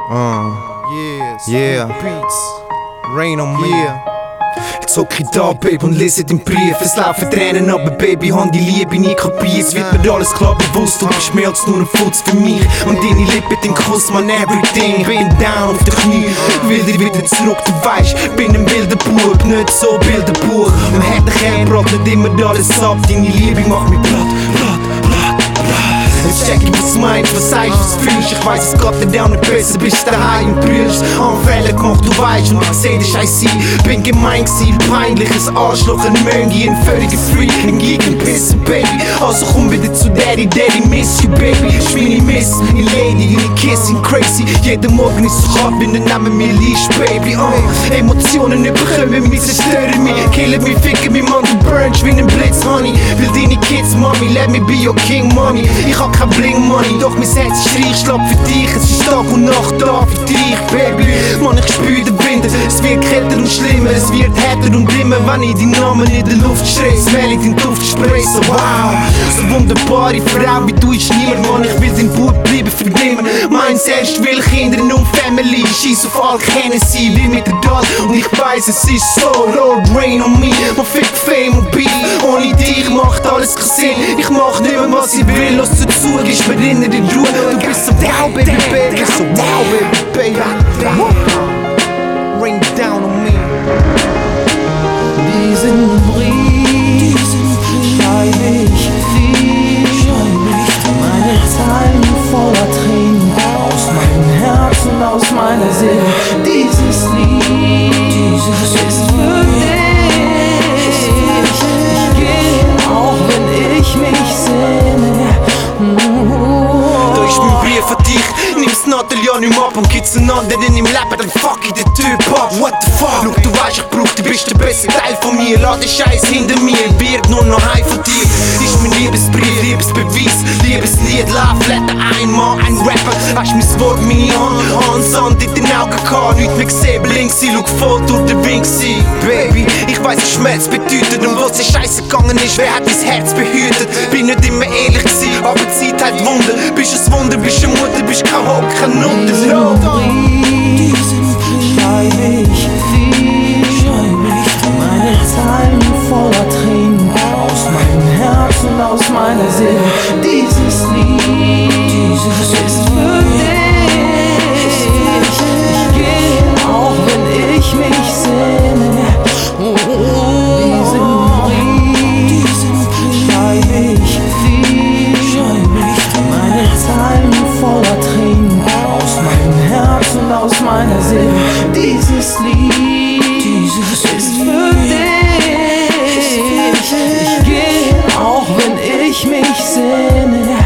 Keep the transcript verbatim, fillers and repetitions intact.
Uh, Yeah, Yeah. Beats. rain on me. Yeah. Jetzt hock ich da, Baby, und lese den Brief. Es laufen Tränen, aber Baby, han die Liebe nie kapiert. Es wird mir alles klar bewusst, du bist mehr als nur ein Futz für mich. Und deine Lippen, den Kuss, man, everything. Bin down auf den Knie, will dich wieder zurück, du weisst. Bin ein wilder Bub, nicht so Bilderbuch. Und hätte Kern brot nicht immer alles ab. Deine Liebe macht mich platt, platt, platt, platt. Jetzt check ich, was du meinst, was sagst, was fühlst. Ich weiss, es geht dir auch nicht besser, bist daheim und brüllst. Anfälle gemacht, du weißt, und ich seh dich scheiße. Bin gemein gewesen, peinliches Arschloch, ein Möngi, ein völliger Freak, ein Geek, ein Pisser, Baby. Also komm wieder zu Daddy, Daddy, miss you, Baby. Ich bin die Miss, die Lady, die Kissing, crazy. Jeden Morgen ist so hart, wenn du neben mir liegst, Baby. Oh, Emotionen überkommen mich, zerstören mich, killen mich, ficken mich, man, du burnst wie ein Blitz, Honey. Will deine Kids, Mommy, let me be your king, Mommy. Ich hab kein Bling Money, doch mein Herz ist reich, schlapp für dich. Es ist Tag und Nacht da für dich, Baby. Mann, ich spür den Winter, es wird kälter und schlimmer, es wird härter und immer, wenn ich deinen Namen in der Luft schrei. Smell ich den Duft spray, so wow. So wunderbare Frau wie du ist niemand, Mann, ich will dein Bub bleiben für immer. Meins erst will Kinder und Family, scheiss auf all kennen sie, wie mit der Doll. Und ich weiss, es ist so, Lord rain on me. Man fickt Fame und Beat, ohne dich macht alles keinen Sinn. Ich mach nicht mehr, was ich will, los zu Zug ist mir in der Ruhe. Du bist so wow, baby, baby, so wow, baby, baby. Rain down on me. Diesen Brief schreibe ich dir, meine Zeilen voller Tränen, aus meinem Herzen, aus meiner Seele. Dieses Lied ist für dich. Ich gehe, auch wenn ich mich sehne. Da ist mein Brief an dich, nimm's Nadel ja nicht mehr ab und gibt's einen anderen im Leben, dann fuck ich den Typ ab. What the fuck? Schau, du weißt, ich brauch, du bist der beste Teil von mir. Lass den Scheiß hinter mir, wird nur noch heim von dir. Ist mein Liebesbrief, Liebesbeweis, Liebeslied, Love Letter, einmal ein Rapper. Hast mein Wort, meine Hand, Hand, Sand in den Augen gehabt, nichts mehr gesehen, blink sie, schau voll durch den Wind sie. Baby, ich weiss, was Schmerz bedeutet und was die Scheiße gegangen ist, wer hat dein Herz behütet? Bin nicht immer ehrlich gewesen, aber die Zeit halt Wunder. Bist ein Wunder, bist eine Mutter, bist kein Hock, kein Nutter. Brief schreibe ich dir, meine Zeilen voller Tränen, aus meinem Herzen, aus meiner Seele. Dieses Lied ist für dich. Ich gehe, auch wenn ich mich sehne. Diesen Brief schreibe ich dir, meine Zeilen voller Tränen, aus meinem Herzen, aus meiner Seele. Dieses Lied ist für dich. Ich gehe, auch wenn ich mich sehne.